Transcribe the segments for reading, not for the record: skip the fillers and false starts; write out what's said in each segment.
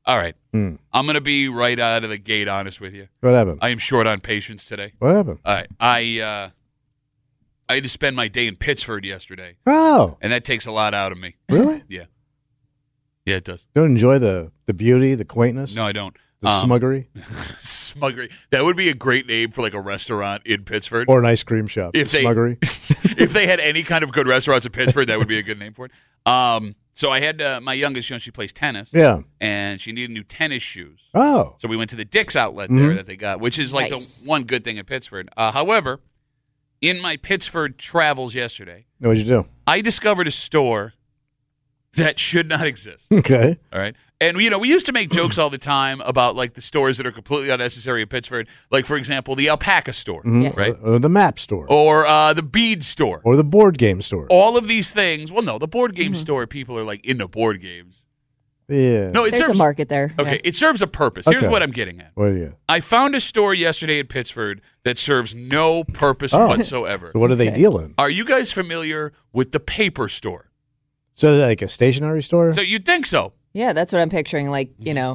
All right. I'm going to be right out of the gate honest with you. What happened? I am short on patience today. What happened? All right. I had to spend my day in Pittsford yesterday. Oh. And that takes a lot out of me. Really? Yeah. Yeah, it does. Don't enjoy the beauty, the quaintness? No, I don't. The smuggery? Smuggery. That would be a great name for like a restaurant in Pittsford. Or an ice cream shop. Smuggery? If they had any kind of good restaurants in Pittsford, that would be a good name for it. So I had my youngest, she plays tennis. Yeah. And she needed new tennis shoes. Oh. So we went to the Dick's outlet there that they got, which is like the one good thing in Pittsford. However, in my Pittsford travels yesterday, What'd you do? I discovered a store that should not exist. Okay. All right. And, we used to make jokes all the time about, like, the stores that are completely unnecessary in Pittsford. Like, for example, the alpaca store, right? Or the map store. Or the bead store. Or the board game store. All of these things. Well, no, the board game store, people are, like, into board games. Yeah. No, There's a market there. Okay, Yeah. it serves a purpose. Here's Okay. what I'm getting at. What do you? I found a store yesterday in Pittsford that serves no purpose whatsoever. So what do they deal in? Are you guys familiar with the paper store? So is that like a stationery store? So you'd think so. Yeah, that's what I'm picturing. Like,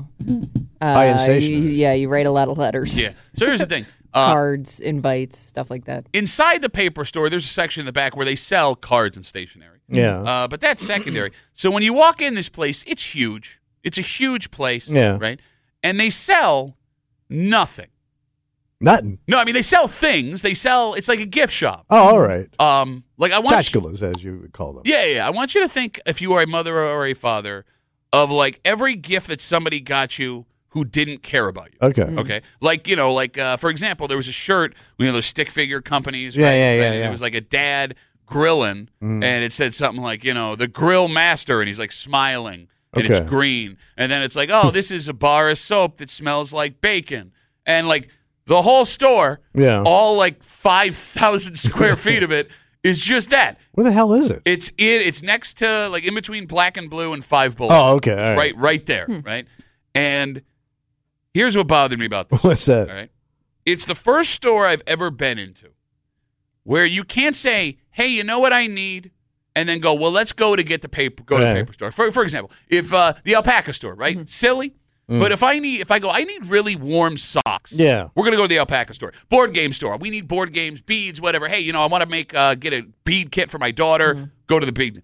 High-end stationery. you write a lot of letters. Yeah. So here's the thing. Cards, invites, stuff like that. Inside the paper store, there's a section in the back where they sell cards and stationery. Yeah. But that's secondary. So when you walk in this place, it's huge. It's a huge place. Yeah. Right? And they sell nothing. Nothing. No, I mean, they sell things. It's like a gift shop. Oh, all right. Like I want Tchotchkes, as you would call them. Yeah. I want you to think, if you are a mother or a father, of like every gift that somebody got you who didn't care about you. Okay. Okay. Like, for example, there was a shirt, those stick figure companies. Yeah, right? yeah, And yeah. it was like a dad grilling, and it said something like, the grill master, and he's like smiling, and Okay. it's green. And then it's like, oh, this is a bar of soap that smells like bacon. And like the whole store, Yeah. all like 5,000 square feet of it, is just that. Where the hell is it? It's next to, like, in between Black and Blue and Five Below. Oh, okay. All right. Right there, right? And here's what bothered me about this. What's that? All right. It's the first store I've ever been into where you can't say, hey, you know what I need? And then go, well, let's go to get the paper, to the paper store. For example, if the alpaca store, right? Silly. But if I go, I need really warm socks. Yeah. We're going to go to the alpaca store. Board game store. We need board games, beads, whatever. Hey, I want to get a bead kit for my daughter. Go to the bead.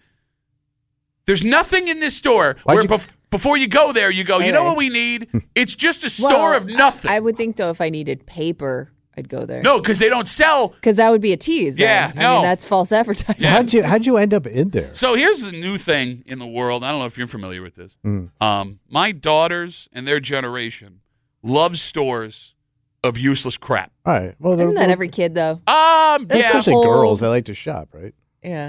There's nothing in this store where before you go there, you go, you know what we need? It's just a store of nothing. I would think, though, if I needed paper, I'd go there. No, because they don't sell. Because that would be a tease. Then. Yeah, I no. mean, that's false advertising. So how'd you end up in there? So here's the new thing in the world. I don't know if you're familiar with this. My daughters and their generation love stores of useless crap. All right. Well, Isn't that every kid, though? Yeah. Especially whole- girls, they like to shop, right? Yeah.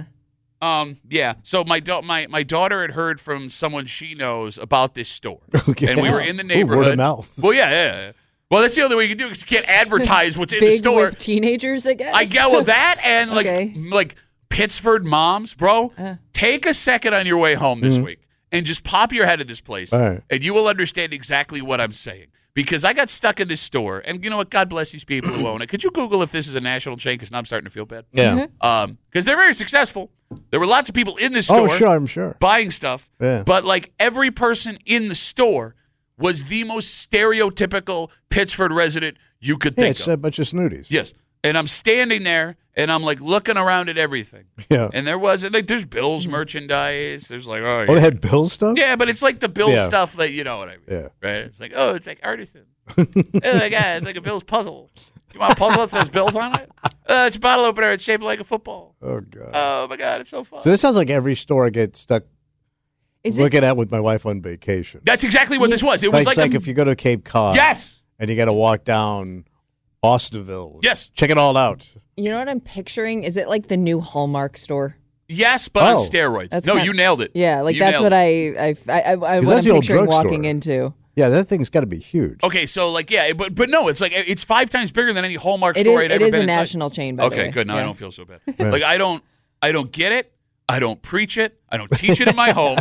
Yeah. So my daughter had heard from someone she knows about this store. Okay. And we were in the Ooh, neighborhood. word of mouth. Well, yeah. Well, that's the only way you can do it because you can't advertise what's in the Big store. with teenagers, I guess. I get with that and Okay. like Pittsford moms, bro. Take a second on your way home this week and just pop your head in this place, All right. and you will understand exactly what I'm saying. Because I got stuck in this store, and you know what? God bless these people who own it. Could you Google if this is a national chain? Because now I'm starting to feel bad. Yeah. Because they're very successful. There were lots of people in this store. Oh, sure, I'm sure. Buying stuff. Yeah. But like every person in the store was the most stereotypical Pittsford resident you could Yeah, think it's of. a bunch of snooties. Yes. And I'm standing there and I'm like looking around at everything. Yeah. And there was like there's Bills merchandise. There's like Oh, they had Bill stuff? yeah, but it's like the Bills Yeah. stuff that you know what I mean. Yeah. Right? It's like, oh, it's like artisan. Oh my god, it's like a Bills puzzle. You want a puzzle that says Bills on it? It's a bottle opener, it's shaped like a football. Oh, God. Oh my god, it's so fun. So this sounds like every store I get stuck Is it? looking at with my wife on vacation. That's exactly what this was. It was It's like if you go to Cape Cod. yes. And you got to walk down Austinville. Yes. Check it all out. You know what I'm picturing? Is it like the new Hallmark store? Yes, but on Oh. steroids. That's No, kind- you nailed it. Yeah, like You that's nailed what it. what I'm that's the old picturing drugstore. walking into. Yeah, that thing's got to be huge. Okay, so like yeah, but no, it's like it's 5 times bigger than any Hallmark It store is, I'd it ever is been a inside. national chain, by the way. Okay, good. Now I Yeah. don't feel so bad. Like I don't get it. I don't preach it. I don't teach it in my home.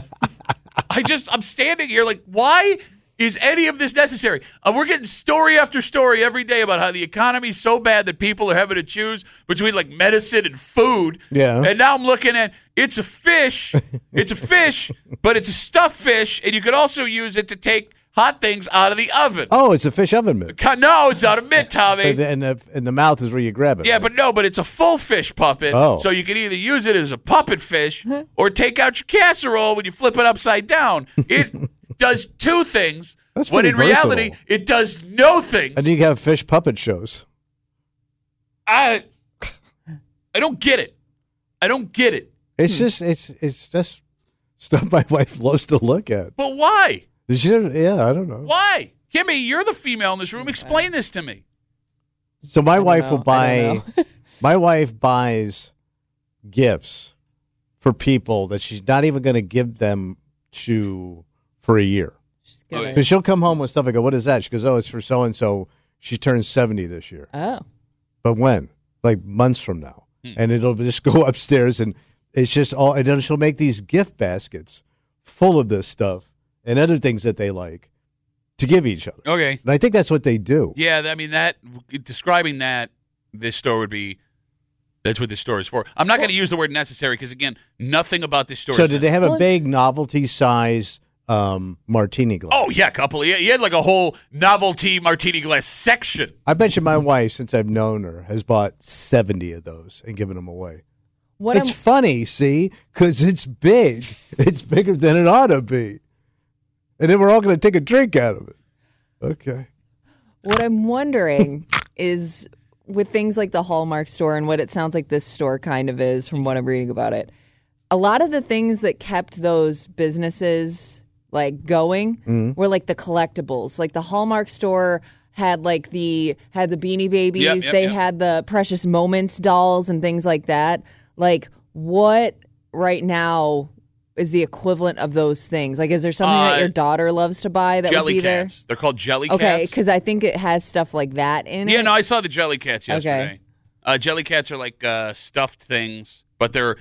I'm standing here like, why is any of this necessary? We're getting story after story every day about how the economy's so bad that people are having to choose between like medicine and food. Yeah. And now I'm looking at it's a fish. It's a fish, but it's a stuffed fish, and you could also use it to take hot things out of the oven. Oh, it's a fish oven mitt. No, it's not a mitt, Tommy. And the mouth is where you grab it. Yeah, right? but it's a full fish puppet. Oh. So you can either use it as a puppet fish or take out your casserole when you flip it upside down. It does two things. That's when pretty in reality, versatile. it does no things. And you can have fish puppet shows. I don't get it. I don't get it. It's just stuff my wife loves to look at. But why? Yeah, I don't know. Why? Kimmy, you're the female in this room. Explain this to me. So my don't wife know. will buy. My wife buys gifts for people that she's not even going to give them to for a year. She's gonna- So she'll come home with stuff. I go, "What is that?" She goes, "Oh, it's for so and so. She turns 70 this year." Oh. But when? Like months from now. And it'll just go upstairs and it's just all, and then she'll make these gift baskets full of this stuff and other things that they like to give each other. Okay. And I think that's what they do. Yeah, I mean, describing that, this store would be, that's what this store is for. I'm not going to use the word necessary because, again, nothing about this store So is did they have a Well- big novelty size martini glass? Oh, yeah, a couple. You had like a whole novelty martini glass section. I bet you my wife, since I've known her, has bought 70 of those and given them away. What It's I'm, funny, see, because it's big. It's bigger than it ought to be. And then we're all going to take a drink out of it. Okay. what I'm wondering is with things like the Hallmark store and what it sounds like this store kind of is from what I'm reading about it. A lot of the things that kept those businesses like going were like the collectibles. Like the Hallmark store had the Beanie Babies, Yep, they yep. had the Precious Moments dolls and things like that. Like what right now is the equivalent of those things? Like is there something that your daughter loves to buy that would Jelly be cats. They're called jelly there? Okay, cats. because I think it has stuff like that in it. Yeah, no, I saw the jelly cats yesterday. Jelly cats are like stuffed things, but they're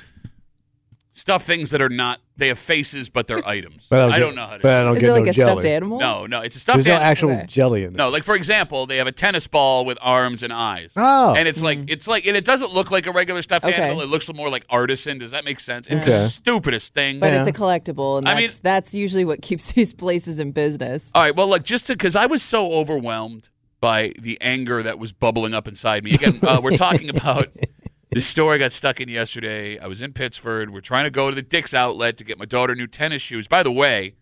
stuffed things that are not, they have faces, but they're items. I don't know how to But I don't Is get it like no a jelly. stuffed animal? No, it's a stuffed There's no animal. actual Okay. jelly in it. No, like for example, they have a tennis ball with arms and eyes. Oh. And it's like, and it doesn't look like a regular stuffed Okay. animal. It looks more like artisan. Does that make sense? It's Okay. the stupidest thing. But Yeah. it's a collectible, and I mean- that's usually what keeps these places in business. All right, well, like because I was so overwhelmed by the anger that was bubbling up inside me. Again, we're talking about this store I got stuck in yesterday. I was in Pittsford. We're trying to go to the Dick's Outlet to get my daughter new tennis shoes. By the way,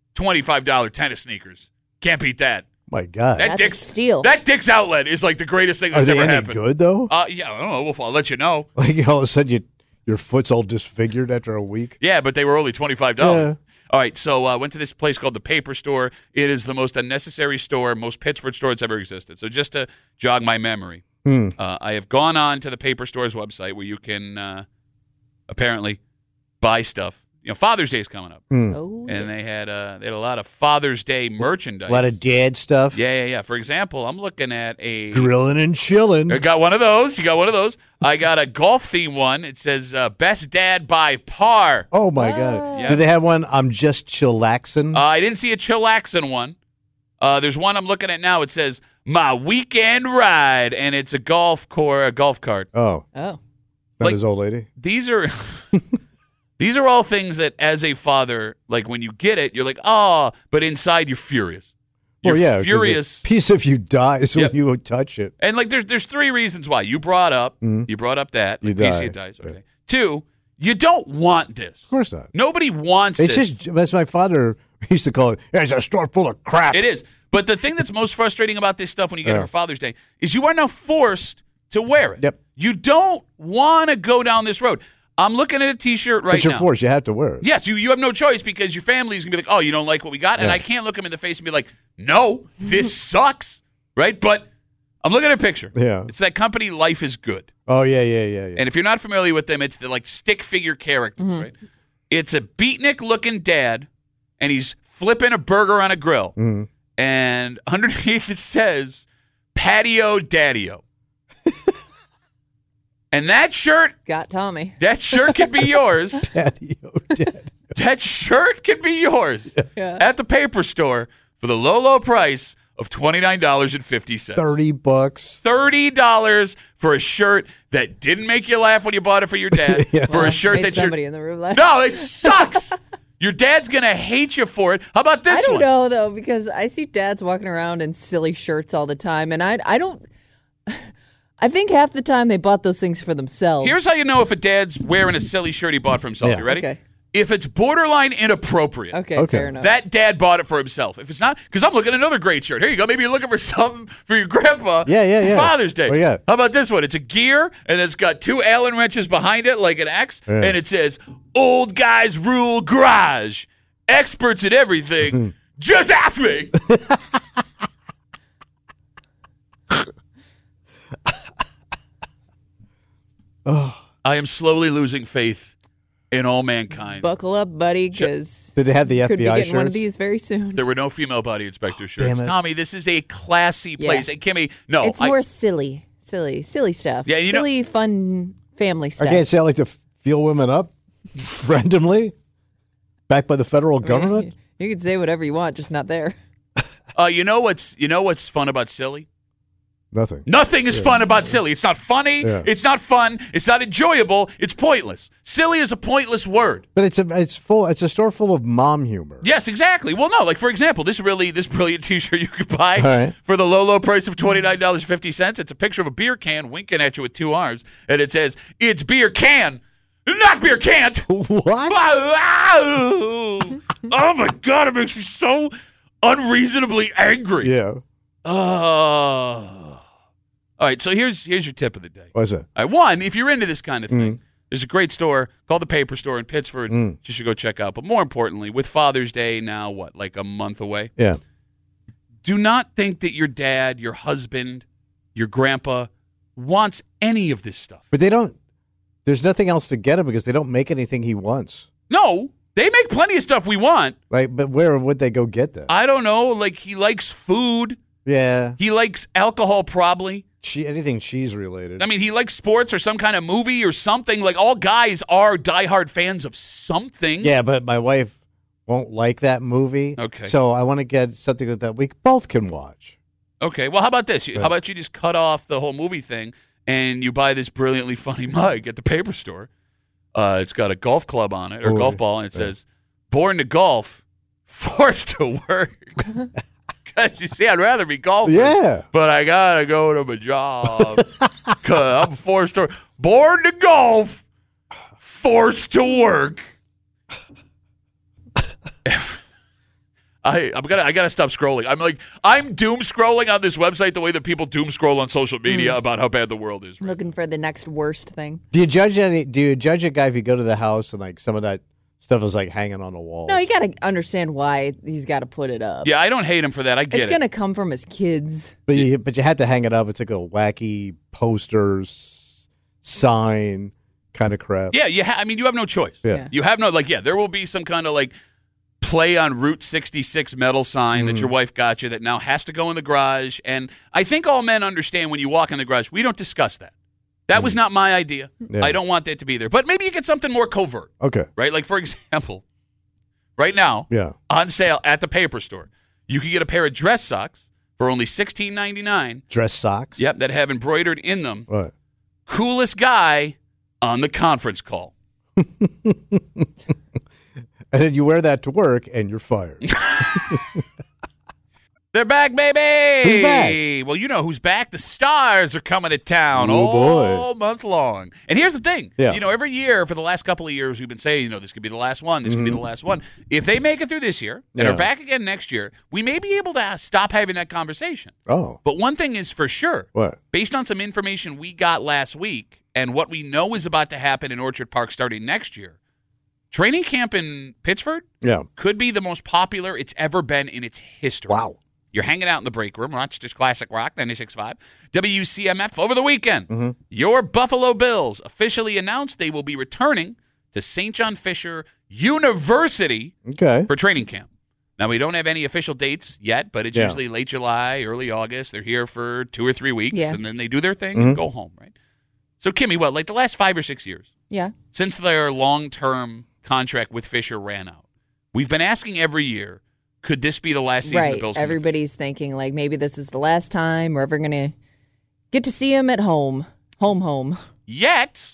$25 tennis sneakers. Can't beat that. My God. That That's a Dick's steal. That Dick's Outlet is like the greatest thing Are that's they ever any happened. good, though? Yeah, I don't know. I'll let you know. Like all of a sudden your foot's all disfigured after a week? Yeah, but they were only $25. Yeah. All right, so I went to this place called the Paper Store. It is the most unnecessary store, most Pittsford store that's ever existed. So just to jog my memory, I have gone on to the Paper Store's website where you can apparently buy stuff. You know, Father's Day is coming up, Oh, and they had a lot of Father's Day merchandise. A lot of dad stuff. Yeah. For example, I'm looking at a. Grilling and chilling. I got one of those. You got one of those. I got a golf theme one. It says "Best Dad by Par." Oh, my God. Yeah. Do they have one, I'm just chillaxing? I didn't see a chillaxin' one. There's one I'm looking at now. It says "My Weekend Ride," and it's a golf cart. oh, oh, not like- his old lady? These are these are all things that, as a father, like when you get it, you're like, oh, but inside you're furious. You're Well, yeah, 'cause furious. a piece of you dies Yep. when you touch it. And like there's three reasons why. You brought up that. You Like, die. PC dies. Okay. Two, you don't want this. Of course not. Nobody wants It's this. just, that's my father used to call it, it's a store full of crap. It is. But the thing that's most frustrating about this stuff when you get it Yeah. for Father's Day is you are now forced to wear it. Yep. You don't want to go down this road. I'm looking at a T-shirt right But you're now. forced. You have to wear it. Yes, you have no choice because your family's going to be like, oh, you don't like what we got? And Yeah. I can't look them in the face and be like, no, this sucks, right? But I'm looking at a picture. Yeah. It's that company Life is Good. Oh, yeah. And if you're not familiar with them, it's the like stick figure characters, right? It's a beatnik-looking dad, and he's flipping a burger on a grill. And underneath it says, Patio Daddy-O. And that shirt got Tommy. could be yours. Patio dead. That shirt could be yours Yeah. at the Paper Store for the low price of $29.50. $30. $30 for a shirt that didn't make you laugh when you bought it for your dad. For a shirt Made that you're somebody in the room laugh. No, it sucks. Your dad's going to hate you for it. How about this I don't one? know, though, because I see dads walking around in silly shirts all the time, and I don't. I think half the time they bought those things for themselves. Here's how you know if a dad's wearing a silly shirt he bought for himself. Yeah. You ready? Okay. If it's borderline inappropriate. Okay, fair enough. That dad bought it for himself. If it's not, because I'm looking at another great shirt. Here you go. Maybe you're looking for something for your grandpa Yeah. for Father's Day. What do you got? How about this one? It's a gear, and it's got 2 Allen wrenches behind it like an X, Yeah. and it says, Old Guys Rule Garage. Experts at everything. Just ask me. I am slowly losing faith in all mankind. Buckle up, buddy, because Did they have the could be FBI getting one of shirts? these very soon. There were no female body inspector shirts. Damn it. Tommy, this is a classy place. Yeah. And Kimmy, no. It's more silly stuff. Yeah, you know- silly, fun family I stuff. can't say I like to feel women up randomly, backed by the federal government. You can say whatever you want, just not there. you know what's fun about silly? Nothing. Nothing is fun about silly. It's not funny. Yeah. It's not fun. It's not enjoyable. It's pointless. Silly is a pointless word. But it's a store full of mom humor. Yes, exactly. Well, no, like for example, this brilliant T-shirt you could buy All right. for the low price of $29.50. It's a picture of a beer can winking at you with 2 arms, and it says, "It's beer can, not beer can't." What? Oh my God, it makes me so unreasonably angry. Yeah. All right, so here's your tip of the day. What's that? All right, one, if you're into this kind of thing, there's a great store called the Paper Store in Pittsford. You should go check out. But more importantly, with Father's Day now, like a month away, Yeah. do not think that your dad, your husband, your grandpa wants any of this stuff. But they don't. There's nothing else to get him because they don't make anything he wants. No, they make plenty of stuff we want. But where would they go get that? I don't know. Like, he likes food. Yeah. He likes alcohol, probably. Anything cheese related. I mean, he likes sports or some kind of movie or something. Like, all guys are diehard fans of something. Yeah, but my wife won't like that movie. Okay. So I want to get something that we both can watch. Okay, well, how about this? How about you just cut off the whole movie thing and you buy this brilliantly funny mug at the Paper Store? It's got a golf club on it, or golf ball, and it says, "Born to golf, forced to work." Because, you see, I'd rather be golfing. Yeah. But I got to go to my job. Because I'm forced to. Born to golf, forced to work. I gotta stop scrolling. I'm doom scrolling on this website the way that people doom scroll on social media about how bad the world is. Right? Looking for the next worst thing. Do you judge a guy if you go to the house and like some of that stuff is like hanging on a wall? No, you got to understand why he's got to put it up. Yeah, I don't hate him for that. I get It's it. going to come from his kids. But you had to hang it up. It's like a wacky posters sign kind of crap. Yeah, you have no choice. Yeah. You have no, there will be some kind of play on Route 66 metal sign that your wife got you that now has to go in the garage. And I think all men understand when you walk in the garage, we don't discuss that. That was not my idea. Yeah. I don't want that to be there. But maybe you get something more covert, Okay. right? Like, for example, right now, Yeah. on sale at the Paper Store, you can get a pair of dress socks for only $16.99. Dress socks. Yep, that have embroidered in them. What? Coolest guy on the conference call. And then you wear that to work and you're fired. They're back, baby! Who's back? Well, you know who's back. The Stars are coming to town Oh, boy. all month long. And here's the thing. Yeah. Every year for the last couple of years, we've been saying, this could be the last one. This could be the last one. If they make it through this year and Yeah. are back again next year, we may be able to stop having that conversation. Oh. But one thing is for sure. What? Based on some information we got last week and what we know is about to happen in Orchard Park starting next year, training camp in Pittsford Yeah. could be the most popular it's ever been in its history. Wow. You're hanging out in the break room, Rochester's Classic Rock, 96.5, WCMF. Over the weekend, your Buffalo Bills officially announced they will be returning to St. John Fisher University Okay. for training camp. Now, we don't have any official dates yet, but it's Yeah. usually late July, early August. They're here for 2 or 3 weeks, Yeah. and then they do their thing and go home, right? So, Kimmy, the last 5 or 6 years, Yeah. since their long-term contract with Fisher ran out, we've been asking every year, could this be the last season the Right. Bills? Can Everybody's thinking maybe this is the last time we're ever going to get to see him at home. Home. Yet,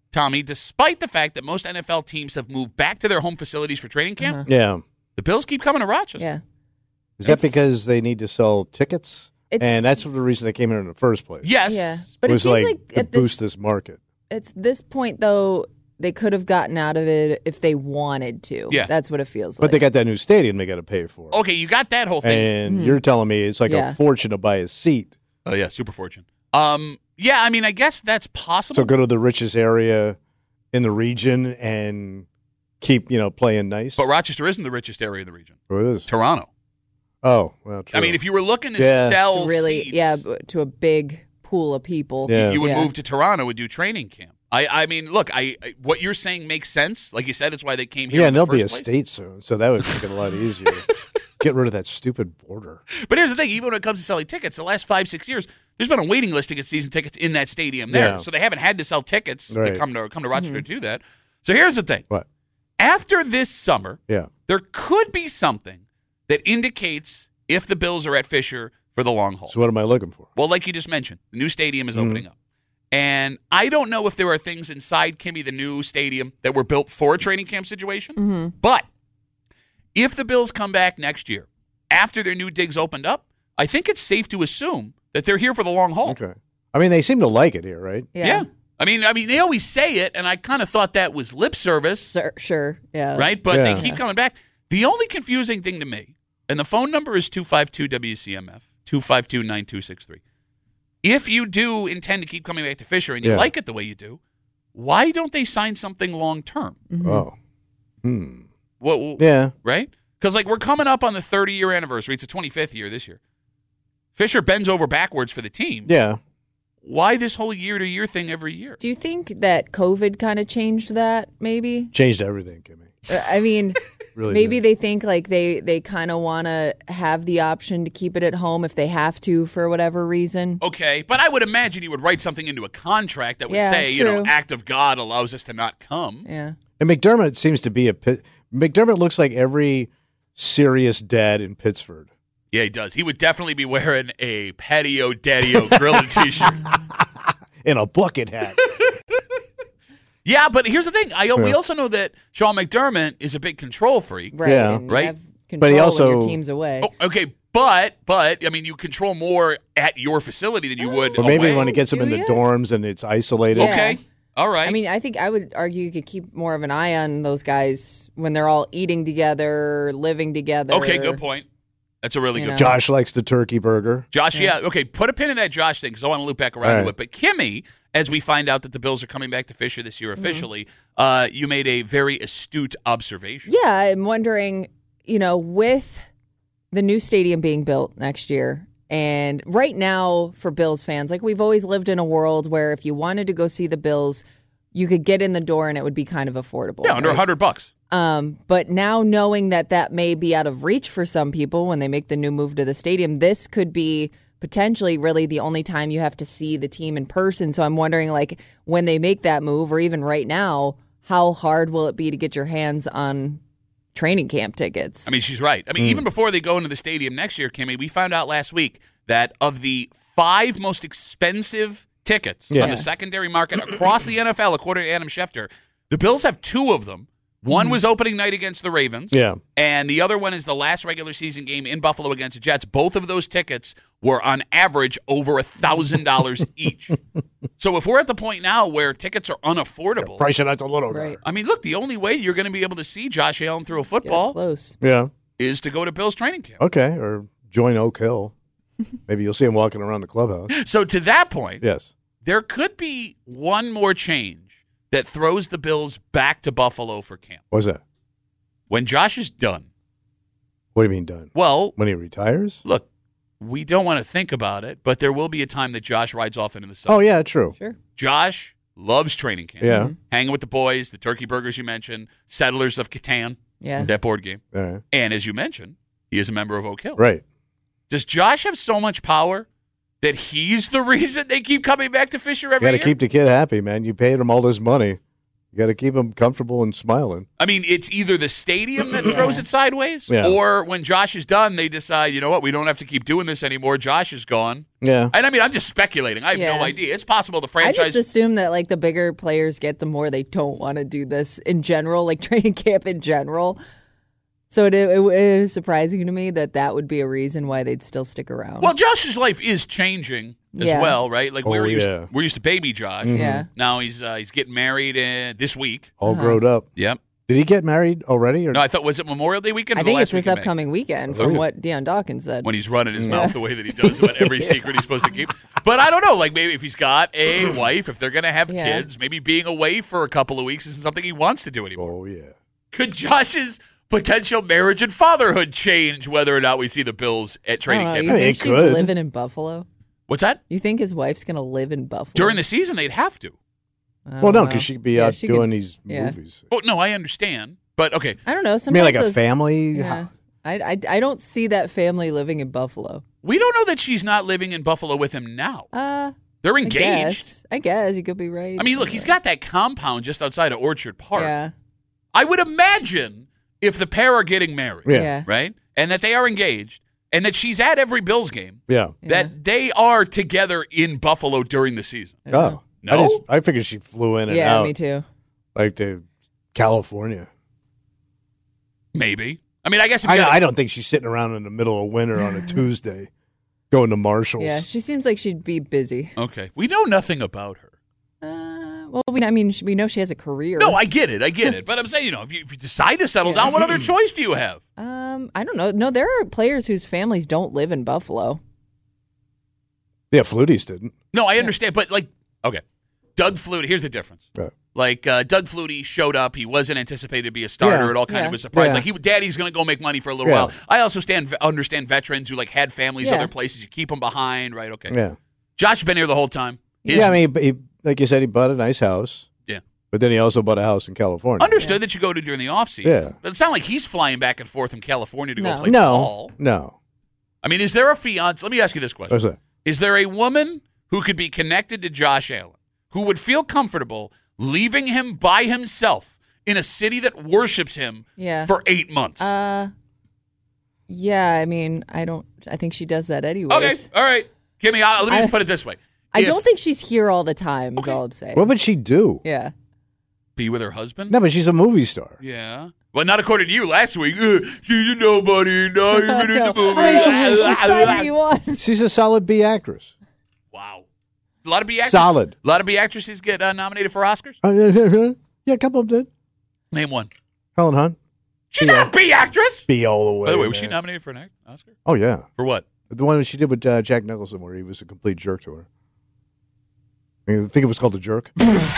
Tommy, despite the fact that most NFL teams have moved back to their home facilities for training camp, Yeah. the Bills keep coming to Rochester. Yeah. Is that It's- because they need to sell tickets? And that's the reason they came here in the first place. Yes. Yeah. But It it was seems like to at boost this market. it's this point, though, they could have gotten out of it if they wanted to. Yeah. That's what it feels But like. they got that new stadium they got to pay for. Okay, you got that whole thing. And you're telling me it's like Yeah. a fortune to buy a seat. Oh, yeah, super fortune. Yeah, I mean, I guess that's possible. So go to the richest area in the region and keep, playing nice. But Rochester isn't the richest area in the region. Or it is. Toronto. Oh, well, true. I mean, if you were looking to Yeah. sell It's really, seats, to a big pool of people. Yeah. you would Yeah. move to Toronto and do training camp. I mean, look, what you're saying makes sense. Like you said, it's why they came here. Yeah, in and the there'll be a first place. state soon, so that would make it a lot easier. Get rid of that stupid border. But here's the thing: even when it comes to selling tickets, the last 5-6 years, there's been a waiting list to get season tickets in that stadium there. Yeah. So they haven't had to sell tickets Right. to come to Rochester to do that. So here's the thing: What? after this summer, Yeah. there could be something that indicates if the Bills are at Fisher for the long haul. So what am I looking for? Well, like you just mentioned, the new stadium is opening up. And I don't know if there are things inside, Kimmy, the new stadium, that were built for a training camp situation. But if the Bills come back next year, after their new digs opened up, I think it's safe to assume that they're here for the long haul. Okay. I mean, they seem to like it here, right? Yeah. I mean, they always say it, and I kind of thought that was lip service, Sure. Yeah. right? But Yeah. they keep coming back. The only confusing thing to me, and the phone number is 252-WCMF, 252-9263. If you do intend to keep coming back to Fisher and you Yeah. like it the way you do, why don't they sign something long term? Oh. What? Yeah. Right? Because like we're coming up on the 30-year anniversary. It's the 25th year this year. Fisher bends over backwards for the team. Yeah. Why this whole year-to-year thing every year? Do you think that COVID kind of changed that, maybe? Changed everything, Kimmy. I mean, Really maybe did. they think like they kind of want to have the option to keep it at home if they have to for whatever reason. Okay, but I would imagine you would write something into a contract that would Yeah, say, true. act of God allows us to not come. Yeah. And McDermott seems to be McDermott looks like every serious dad in Pittsburgh. Yeah, he does. He would definitely be wearing a patio daddy-o grilling t-shirt. In a bucket hat. Yeah, but here's the thing. We also know that Sean McDermott is a big control freak. Right. Yeah. And you Right. have control But he also- when your team's away. Oh, okay, but I mean, you control more at your facility than you would Or maybe away. when it gets them Do in the ya? dorms and it's isolated. Yeah. Okay, all right. I mean, I think I would argue you could keep more of an eye on those guys when they're all eating together, living together. okay, good point. That's a really You good know. point. Josh likes the turkey burger. Josh, yeah, okay, put a pin in that Josh thing because I want to loop back around All to right. it. But Kimmy, as we find out that the Bills are coming back to Fisher this year officially, Mm-hmm. you made a very astute observation. Yeah, I'm wondering, with the new stadium being built next year, and right now for Bills fans, like we've always lived in a world where if you wanted to go see the Bills, you could get in the door and it would be kind of affordable. Yeah, under right? $100. But now knowing that may be out of reach for some people when they make the new move to the stadium, this could be potentially really the only time you have to see the team in person. So I'm wondering, like, when they make that move, or even right now, how hard will it be to get your hands on training camp tickets? I mean, she's right. I mean, even before they go into the stadium next year, Kimmy, we found out last week that of the 5 most expensive tickets on the secondary market across the NFL, according to Adam Schefter, the Bills have 2 of them. One was opening night against the Ravens. Yeah. And the other one is the last regular season game in Buffalo against the Jets. Both of those tickets were on average over $1,000 each. So if we're at the point now where tickets are unaffordable, Price it out a little. Right. I mean, look, the only way you're going to be able to see Josh Allen through a Get up football close. Yeah. is to go to Bills training camp. Okay. Or join Oak Hill. Maybe you'll see him walking around the clubhouse. So to that point, Yes. there could be one more change that throws the Bills back to Buffalo for camp. What's that? When Josh is done, What do you mean done? well, When he retires? look, we don't want to think about it, but there will be a time that Josh rides off into the sun. Oh, yeah, true. Sure. Josh loves training camp. Yeah. Hanging with the boys, the turkey burgers you mentioned, Settlers of Catan, Yeah. that board game. All right. And as you mentioned, he is a member of Oak Hill. Right. Does Josh have so much power that he's the reason they keep coming back to Fisher You every got to year? keep the kid happy, man. You paid him all this money. You got to keep them comfortable and smiling. I mean, it's either the stadium that throws it sideways, Yeah. or when Josh is done, they decide, you know what, we don't have to keep doing this anymore. Josh is gone. Yeah. And I mean, I'm just speculating. I have no idea. It's possible the I franchise. just assume that like the bigger players get, the more they don't want to do this in general, like training camp in general. So it is surprising to me that would be a reason why they'd still stick around. Well, Josh's life is changing as Yeah. well, right? Like we're yeah. used to baby Josh. Yeah. Now he's getting married this week. All grown up. Yep. Did he get married already? Or No, I thought, was it Memorial Day weekend? Or I the think last it's this week of May? upcoming weekend from what Deion Dawkins said. When he's running his mouth the way that he does about every secret he's supposed to keep. But I don't know, like maybe if he's got a wife, if they're going to have Yeah. kids, maybe being away for a couple of weeks isn't something he wants to do anymore. Oh, yeah. Could Josh's potential marriage and fatherhood change whether or not we see the Bills at I training don't know, camp? you I mean, think it she's could. living in Buffalo? What's that? You think his wife's going to live in Buffalo? During the season, they'd have to. I don't Well, no, know. because she could be Yeah, out she doing could- these yeah. movies. Oh, no, I understand. But, okay. I don't know. I mean, Sometimes like a those- family? Yeah. I don't see that family living in Buffalo. We don't know that she's not living in Buffalo with him now. They're I engaged. guess you could be right. I mean, look, he's got that compound just outside of Orchard Park. Yeah. I would imagine if the pair are getting married, Yeah. right, and that they are engaged, and that she's at every Bills game, Yeah. that they are together in Buffalo during the season. Oh. No? I figured she flew in and Yeah, out. me too. Like to California. Maybe. I mean, I guess if you got- I don't think she's sitting around in the middle of winter on a Tuesday going to Marshall's. Yeah, she seems like she'd be busy. Okay. We know nothing about her. Well, we know she has a career. No, I get it. But I'm saying, if you decide to settle down, what other choice do you have? I don't know. No, there are players whose families don't live in Buffalo. Yeah, Flutie's didn't. No, I understand. But, okay. Doug Flutie, here's the difference. Right. Doug Flutie showed up. He wasn't anticipated to be a starter. Yeah. It all kind of Yeah. was a surprise. Yeah. Daddy's going to go make money for a little Yeah. while. I also understand veterans who had families Yeah. other places. You keep them behind, right? Okay. Yeah. Josh's been here the whole time. Yeah, I mean, he, like you said, he bought a nice house. Yeah. But then he also bought a house in California. Understood that you go to during the offseason. Yeah. But it's not like he's flying back and forth from California to go No. play No. ball. No. I mean, is there a fiance? Let me ask you this question. What's that? Is there a woman who could be connected to Josh Allen who would feel comfortable leaving him by himself in a city that worships him Yeah. for 8 months? Yeah, I mean, I think she does that anyways. Okay, all right. Kimmy, let me just put it this way. I If- don't think she's here all the time, is all I'm saying. What would she do? Yeah. Be with her husband? No, but she's a movie star. Yeah. Well, not according to you last week. She's a nobody. Now you're going to the movie. I mean, she's signing you on. She's a solid B actress. Wow. A lot of B actresses. Solid. A lot of B actresses get nominated for Oscars. Yeah, a couple of them did. Name one. Helen Hunt. She's not a B actress. B all the way. By the way, was man. she nominated for an Oscar? Oh, yeah. For what? The one she did with Jack Nicholson where he was a complete jerk to her. I think it was called The Jerk.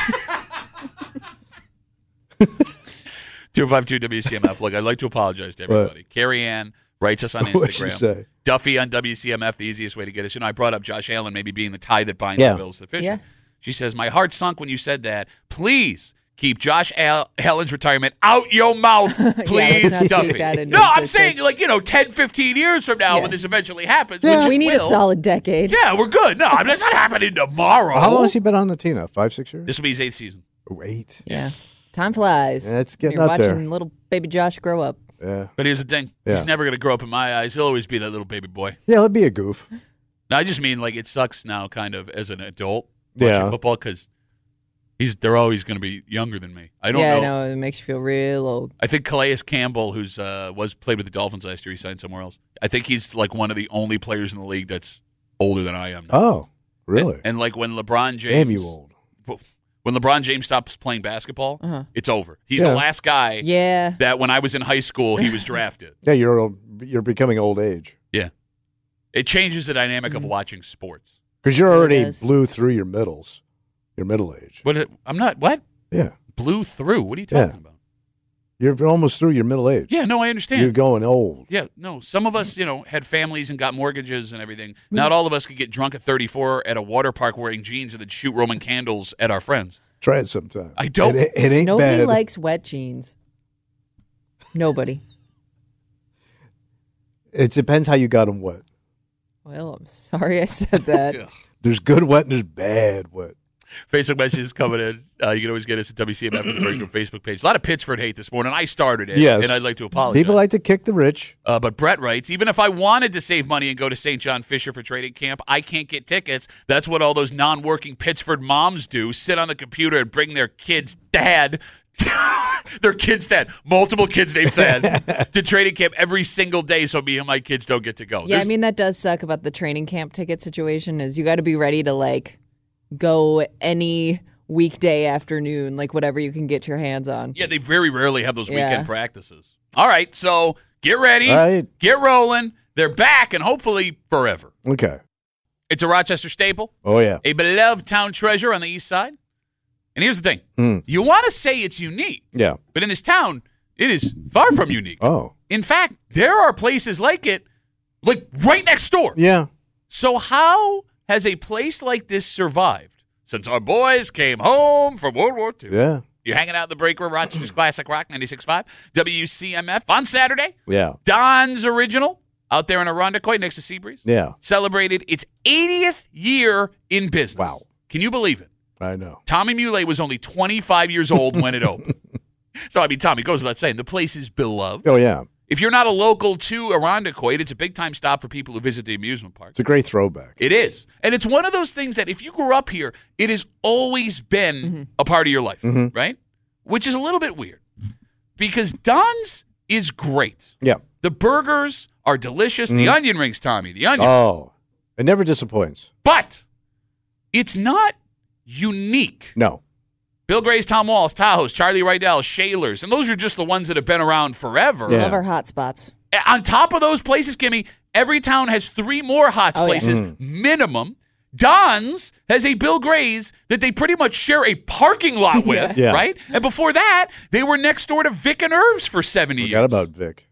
252 WCMF. Look, I'd like to apologize to everybody. Carrie Ann writes us on What'd she Instagram. say? Duffy on WCMF, the easiest way to get us. I brought up Josh Allen maybe being the tie that binds Yeah. the Bills to the Fisher. Yeah. She says, my heart sunk when you said that. Please keep Josh Allen's retirement out your mouth, please, let's not Duffy. speak that into No, I'm existence. saying 10, 15 years from now Yeah. when this eventually happens. Yeah. which We it need will. a solid decade. Yeah, we're good. No, I mean, it's not happening tomorrow. How long has he been on the team now? 5, 6 years? This will be his 8th season. Oh, 8. Yeah. Time flies. Yeah, it's getting You're up there. watching little baby Josh grow up. Yeah. But here's the thing. Yeah. He's never going to grow up in my eyes. He'll always be that little baby boy. Yeah, it'd be a goof. No, I just mean it sucks now kind of as an adult watching Yeah. football because they're always going to be younger than me. I don't Yeah, I know. know. It makes you feel real old. I think Calais Campbell, who's played with the Dolphins last year, he signed somewhere else. I think he's one of the only players in the league that's older than I am now. Oh, really? And when LeBron James, Damn you old. when LeBron James stops playing basketball, it's over. He's Yeah. the last guy Yeah. that when I was in high school he was drafted. Yeah, you're becoming old age. Yeah, it changes the dynamic of watching sports. Because you're It already does. blew through your middle age. I'm not what Yeah. blew through. What are you talking about? You're almost through your middle age. Yeah, no, I understand. You're going old. Yeah, no. Some of us, had families and got mortgages and everything. Not all of us could get drunk at 34 at a water park wearing jeans and then shoot Roman candles at our friends. Try it sometime. I don't- It ain't Nobody bad. likes wet jeans. Nobody. It depends how you got them wet. Well, I'm sorry I said that. Yeah. There's good wet and there's bad wet. Facebook messages coming in. You can always get us at WCMF for the Break Room Facebook page. A lot of Pittsford hate this morning. I started it, Yes. and I'd like to apologize. People like to kick the rich. But Brett writes, even if I wanted to save money and go to St. John Fisher for training camp, I can't get tickets. That's what all those non-working Pittsford moms do, sit on the computer and bring their kids' dad, multiple kids named Thad, to training camp every single day so me and my kids don't get to go. Yeah, I mean, that does suck about the training camp ticket situation is you got to be ready to, like, go any weekday afternoon, like whatever you can get your hands on. Yeah, they very rarely have those weekend Yeah. practices. All right, so get ready, All right. get rolling. They're back, and hopefully forever. Okay. It's a Rochester staple, Oh, yeah. a beloved town treasure on the east side. And here's the thing. You want to say it's unique, Yeah. but in this town, it is far from unique. Oh. In fact, there are places like it, like right next door. Yeah. So how has a place like this survived since our boys came home from World War II? Yeah. You're hanging out in the break room, Rochester's Classic Rock 96.5, WCMF on Saturday. Yeah. Don's Original out there in Irondequoit next to Seabreeze. Yeah. Celebrated its 80th year in business. Wow. Can you believe it? I know. Tommy Muley was only 25 years old when it opened. So, I mean, Tommy, goes without saying, the place is beloved. Oh, yeah. If you're not a local to Irondequoit, it's a big-time stop for people who visit the amusement park. It's a great throwback. It is. And it's one of those things that if you grew up here, it has always been a part of your life, right? Which is a little bit weird because Don's is great. Yeah. The burgers are delicious. The onion rings, Tommy, the onion. Oh. It never disappoints. But it's not unique. No. Bill Gray's, Tom Walls, Tahoe's, Charlie Rydell, Shaler's, and those are just the ones that have been around forever. Yeah. Love our hot spots. On top of those places, Kimmy, every town has 3 more hot Oh, yeah. places minimum. Don's has a Bill Gray's that they pretty much share a parking lot with, Yeah. right? And before that, they were next door to Vic and Irv's for 70 Forgot years. about Vic.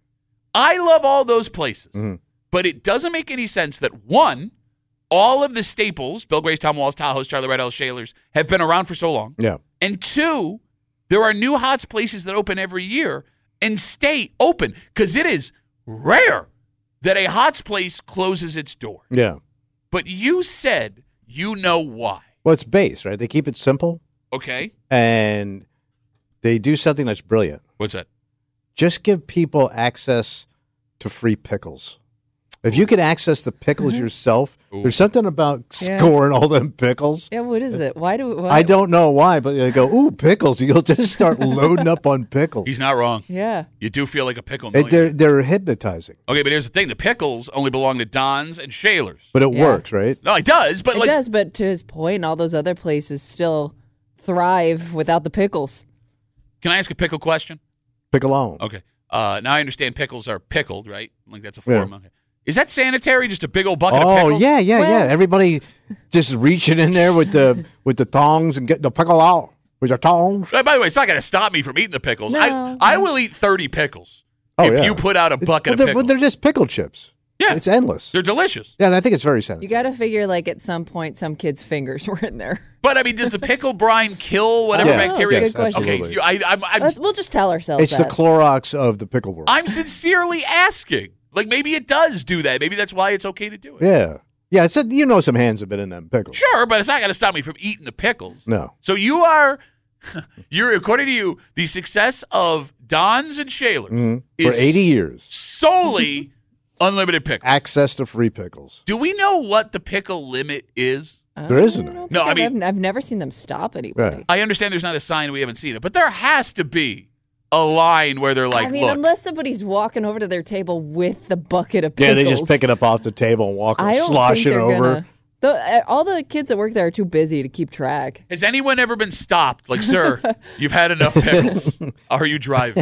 I love all those places, but it doesn't make any sense that, one, all of the staples, Bill Gray's, Tom Walls, Tahoe's, Charlie Rydell, Shaler's, have been around for so long. Yeah. And 2, there are new Hots places that open every year and stay open because it is rare that a Hots place closes its door. Yeah. But you said you know why. Well, it's base, right? They keep it simple Okay. and they do something that's brilliant. What's that? Just give people access to free pickles. If you can access the pickles yourself, there's something about Yeah. scoring all them pickles. Yeah, what is it? Why? I don't know why, but you go, ooh, pickles. You'll just start loading up on pickles. He's not wrong. Yeah. You do feel like a pickle They're, millionaire. they're hypnotizing, Okay, but here's the thing. The pickles only belong to Don's and Shaler's. but it Yeah. works, right? No, it does, but It like does, but to his point, all those other places still thrive without the pickles. can I ask a pickle question? Pickle on. Okay. Now I understand pickles are pickled, right? Like that's a Yeah. form. Okay. Is that sanitary? Just a big old bucket of Oh pickles? yeah, yeah, Well- yeah. Everybody just reaching in there with the tongs and getting the pickle out with their tongs. By the way, it's not going to stop me from eating the pickles. No. I will eat 30 pickles Oh, if yeah. you put out a bucket of Well, pickles. they're just pickle chips. Yeah. It's endless. They're delicious. Yeah, and I think it's very You satisfying. got to figure, like, at some point, some kids' fingers were in there. But, I mean, does the pickle brine kill whatever Yeah. bacteria? That's a good question. Okay, absolutely. We'll just tell ourselves It's the that. Clorox of the pickle world. I'm sincerely asking. Like, maybe it does do that. Maybe that's why it's okay to do it. Yeah. Yeah, it's you know some hands have been in them pickles. Sure, but it's not going to stop me from eating the pickles. No. So you're according to you, the success of Don's and Shaler's For is 80 years. solely unlimited pickles. Access to free pickles. Do we know what the pickle limit is? There isn't I it. don't No, think I mean- I've never seen them stop anybody. Right. I understand there's not a sign, we haven't seen it, but there has to be a line where they're like, I mean, look, unless somebody's walking over to their table with the bucket of Yeah, pickles. they just pick it up off the table and walk I and don't slosh think it they're over. all the kids that work there are too busy to keep track. has anyone ever been stopped? Like, sir, you've had enough pickles. Are you driving?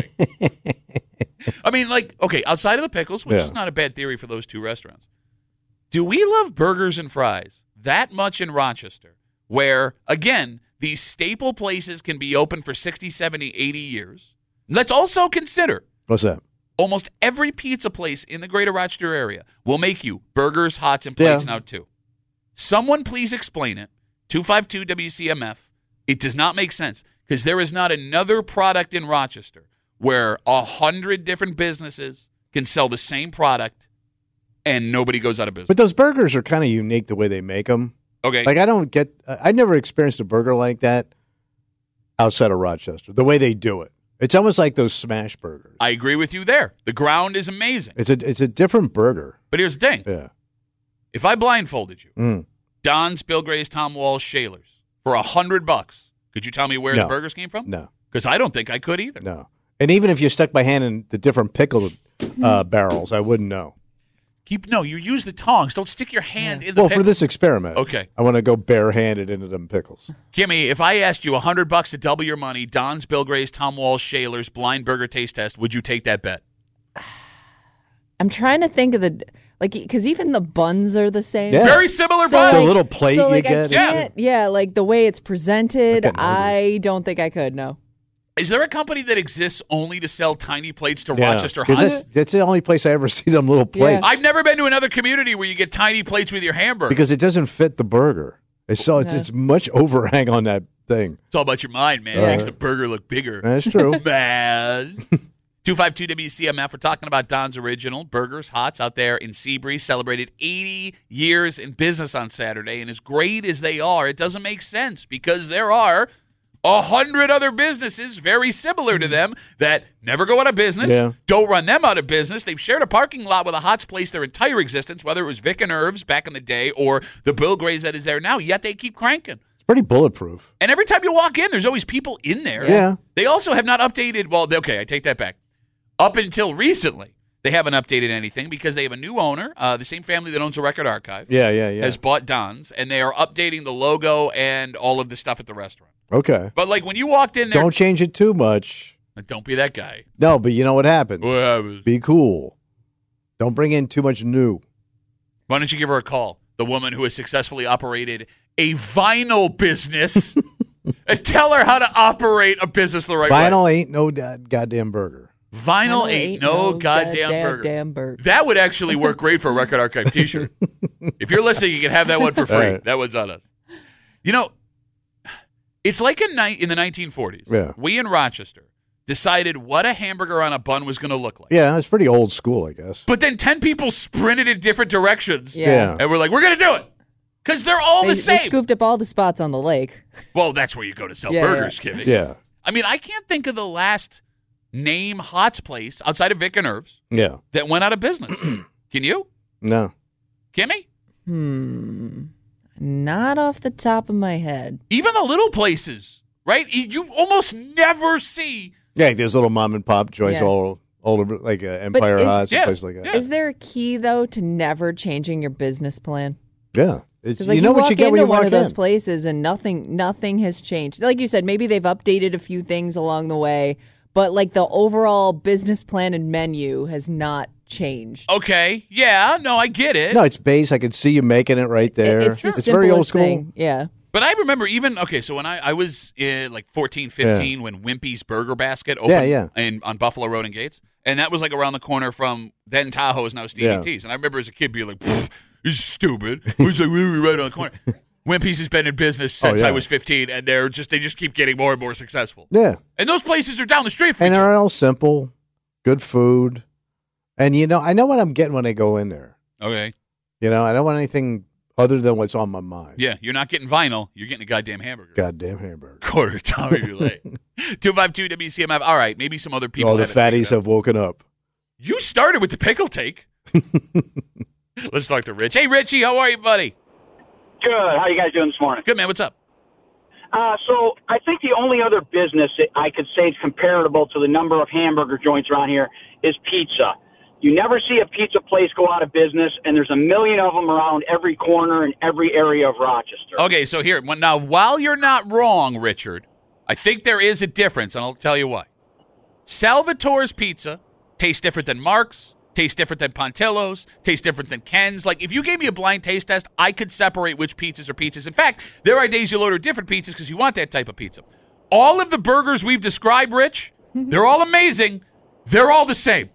I mean, like, okay, outside of the pickles, which Yeah. is not a bad theory for those 2 restaurants, do we love burgers and fries that much in Rochester where, again, these staple places can be open for 60, 70, 80 years? Let's also consider What's that? almost every pizza place in the greater Rochester area will make you burgers, hots, and plates Yeah. now, too. Someone please explain it. 252 WCMF. It does not make sense because there is not another product in Rochester where 100 different businesses can sell the same product and nobody goes out of business. But those burgers are kind of unique the way they make them. Okay. Like, I never experienced a burger like that outside of Rochester, the way they do it. It's almost like those smash burgers. I agree with you there. The ground is amazing. It's a different burger. But here's the thing. Yeah. If I blindfolded you, Don's, Bill Gray's, Tom Walls, Shaler's, for $100, could you tell me where the No. burgers came from? No. Because I don't think I could either. No. And even if you stuck my hand in the different pickle barrels, I wouldn't know. No, you use the tongs. Don't stick your hand in the Well, pickle. for this experiment, Okay. I want to go barehanded into them pickles. Kimmy, if I asked you $100 to double your money, Don's, Bill Gray's, Tom Walls, Shaler's blind burger taste test, would you take that bet? I'm trying to think of because even the buns are the same. Yeah. Very similar So, bun. The like- little plate so, you like, I get. can't, like the way it's presented, I couldn't I don't think I could. No. Is there a company that exists only to sell tiny plates to Yeah. Rochester 'Cause Huts? that's the only place I ever see them little plates. I've never been to another community where you get tiny plates with your hamburger. Because it doesn't fit the burger. It's much overhang on that thing. It's all about your mind, man. It Yeah. makes the burger look bigger. That's true. Man. 252 WCMF. We're talking about Don's Original Burgers, Hots out there in Seabreeze. Celebrated 80 years in business on Saturday. And as great as they are, it doesn't make sense because there are 100 other businesses very similar to them that never go out of business, Yeah. don't run them out of business. They've shared a parking lot with a Hots place their entire existence, whether it was Vic and Irv's back in the day or the Bill Gray's that is there now, yet they keep cranking. It's pretty bulletproof. And every time you walk in, there's always people in there. Yeah. They also have not updated. Well, okay, I take that back. Up until recently, they haven't updated anything because they have a new owner. The same family that owns a record archive Yeah. has bought Don's, and they are updating the logo and all of the stuff at the restaurant. Okay. But like when you walked in there, Don't change it too much. don't be that guy. No, but you know what happens. What happens? Be cool. Don't bring in too much new. Why don't you give her a call? The woman who has successfully operated a vinyl business, and tell her how to operate a business the right way. Vinyl ain't no goddamn burger. Vinyl ain't no goddamn burger. Damn burger. That would actually work great for a Record Archive t-shirt. If you're listening, you can have that one for free. All right. That one's on us. You know, it's like in the 1940s. Yeah. We in Rochester decided what a hamburger on a bun was going to look like. Yeah, it's pretty old school, I guess. But then 10 people sprinted in different directions. Yeah. And we're like, we're going to do it. Because they're all They the same. scooped up all the spots on the lake. Well, that's where you go to sell Yeah, burgers, Kimmy. Yeah. I mean, I can't think of the last name Hots place outside of Vic and Irv's Yeah. that went out of business. Can you? No. Kimmy? Not off the top of my head. Even the little places, right? You almost never see. Yeah, there's little mom and pop joints Yeah. all over, like Empire is- House and yeah, places like that. yeah. Is there a key though to never changing your business plan? Yeah. It's, Because like you know what walk you get into when you one walk of those in. places and nothing has changed. Like you said, maybe they've updated a few things along the way, but like the overall business plan and menu has not changed. Okay, yeah, no, I get it. No, it's base. I can see you making it right there. It's the very old simplest school. thing. Yeah. But I remember even, okay, so when I was like 14, 15, when Wimpy's Burger Basket opened on Buffalo Road and Gates, and that was like around the corner from then Tahoe is now Stevie Yeah. T's. And I remember as a kid being like, this is stupid. It was like, we were right on the corner. Wimpy's has been in business since yeah. I was 15, and they just keep getting more and more successful. Yeah. And those places are down the street from And each other. they're all simple, good food. And, I know what I'm getting when I go in there. Okay. I don't want anything other than what's on my mind. Yeah, you're not getting vinyl. You're getting a goddamn hamburger. Goddamn hamburger. Quarter Tommy Relay. 252 WCMF. All right, maybe some other people. All the had it figured fatties out. have woken up. You started with the pickle take. Let's talk to Rich. Hey, Richie, how are you, buddy? Good. How you guys doing this morning? Good, man. What's up? So I think the only other business that I could say is comparable to the number of hamburger joints around here is pizza. You never see a pizza place go out of business, and there's a million of them around every corner in every area of Rochester. Okay, so here. Now, while you're not wrong, Richard, I think there is a difference, and I'll tell you why. Salvatore's Pizza tastes different than Mark's, tastes different than Pontillo's, tastes different than Ken's. Like, if you gave me a blind taste test, I could separate which pizzas are pizzas. In fact, there are days you'll order different pizzas because you want that type of pizza. All of the burgers we've described, Rich, they're all amazing. They're all the same.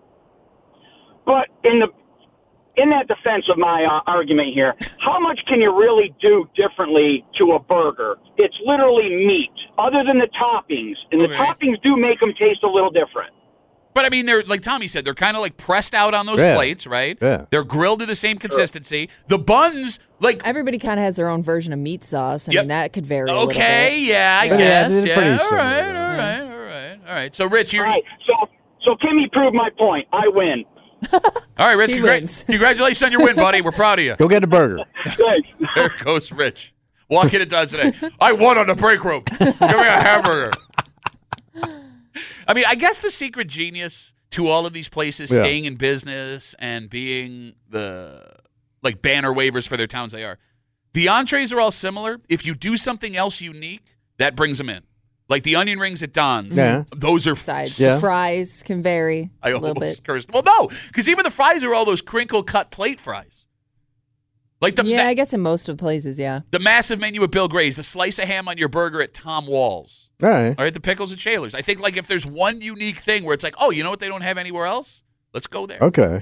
But in that defense of my argument here, how much can you really do differently to a burger? It's literally meat, other than the toppings. And the Okay. toppings do make them taste a little different. But I mean, they're like Tommy said, they're kind of like pressed out on those Yeah. plates, right? Yeah. They're grilled to the same consistency. The buns, like, Everybody kind of has their own version of meat sauce. I Yep. mean, that could vary a little okay, bit. yeah, I Yeah, guess. they're Yeah, pretty all similar, right, though. all right. So, Rich, All you're right. So Kimmy proved my point. I win. all right, Rich. He wins. Congratulations on your win, buddy. We're proud of you. Go get a burger. Thanks. There goes Rich. Walking it down today. I won on the break room. Give me a hamburger. I mean, I guess the secret genius to all of these places Yeah. staying in business and being the like banner wavers for their towns they are. The entrees are all similar. If you do something else unique, that brings them in. Like the onion rings at Don's. Yeah. Those are Sides. Yeah. Fries can vary I a little almost bit. cursed. Well, no, because even the fries are all those crinkle cut plate fries. Like the Yeah, I guess in most of the places, yeah. the massive menu at Bill Gray's, the slice of ham on your burger at Tom Wall's. All right. All right, the pickles at Shaler's. I think like if there's one unique thing where it's like, oh, you know what they don't have anywhere else? Let's go there. Okay.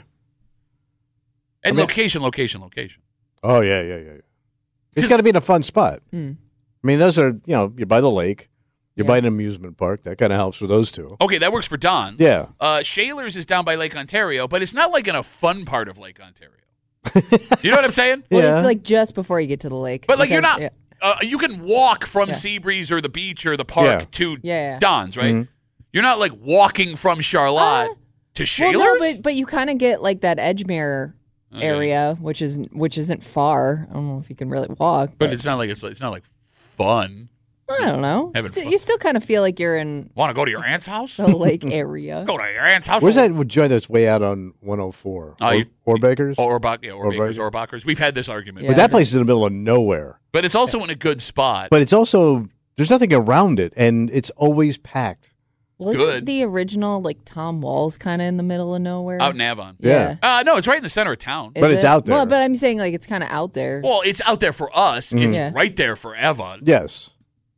And I mean- location. Oh, yeah. It's got to be in a fun spot. I mean, those are, you're by the lake. You're by an amusement park. That kind of helps with those two. Okay, that works for Don. Yeah. Shaler's is down by Lake Ontario, but it's not like in a fun part of Lake Ontario. You know what I'm saying? Well, Yeah. it's like just before you get to the lake. But like which you're not. yeah. You can walk from Yeah. Seabreeze or the beach or the park Yeah. to Yeah. Don's, right? You're not like walking from Charlotte to Shaler's. Well, no, but you kind of get like that Edgemere Okay. area, which isn't far. I don't know if you can really walk, But it's not like fun. I don't know. Having fun. You still kind of feel like you're in Want to go to your aunt's house? the lake area. Go to your aunt's house. Where's that joint that's way out on 104? Or Bakers? Or Bakers. Or Bakers. We've had this argument. Yeah. But that place is in the middle of nowhere. But it's also in a good spot. But it's also, there's nothing around it, and it's always packed. Was good. it the original like Tom Wall's kind of in the middle of nowhere? Out in Avon. Yeah. No, it's right in the center of town. Is But it's it? out there. Well, but I'm saying like it's kind of out there. Well, it's out there for us. It's Yeah. right there for Avon. Yes.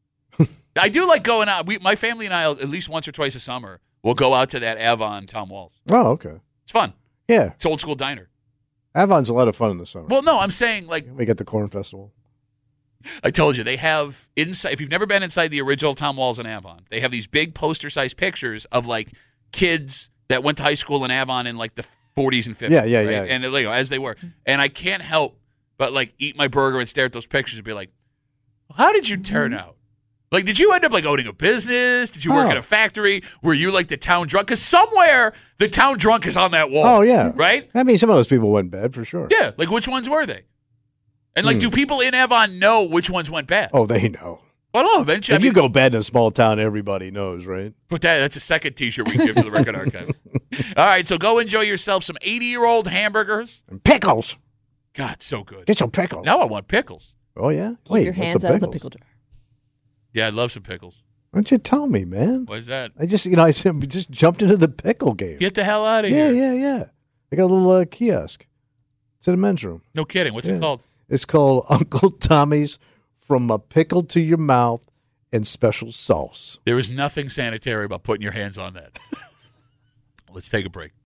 I do like going out. My family and I, at least once or twice a summer, will go out to that Avon Tom Walls. Oh, okay. It's fun. Yeah. It's old school diner. Avon's a lot of fun in the summer. Well, no, I'm saying like We got the Corn Festival. I told you, they have inside. If you've never been inside the original Tom Walls in Avon, they have these big poster-sized pictures of like kids that went to high school in Avon in like the 40s and 50s. Yeah, right? yeah. And as they were, and I can't help but like eat my burger and stare at those pictures and be like, "How did you turn out? Like, did you end up like owning a business? Did you work Oh. at a factory? Were you like the town drunk? Because somewhere the town drunk is on that wall. Oh, yeah. right? I mean, some of those people went bad for sure. Yeah. Like, which ones were they? And like, do people in Avon know which ones went bad? Oh, they know. Well, no, eventually. If you go bad in a small town, everybody knows, right? Put that's a second T-shirt we can give to the Record Archive. All right, so go enjoy yourself some 80-year-old hamburgers. And pickles. God, so good. Get some pickles. Now I want pickles. Oh, yeah? Keep Wait, your what's hands a out of the pickles? pickle jar. Yeah, I'd love some pickles. Why don't you tell me, man? What is that? I just, I just jumped into the pickle game. Get the hell out of Yeah, here. yeah. They got a little kiosk. It's in a men's room. No kidding. What's Yeah. it called? It's called Uncle Tommy's From a Pickle to Your Mouth and Special Sauce. There is nothing sanitary about putting your hands on that. Let's take a break.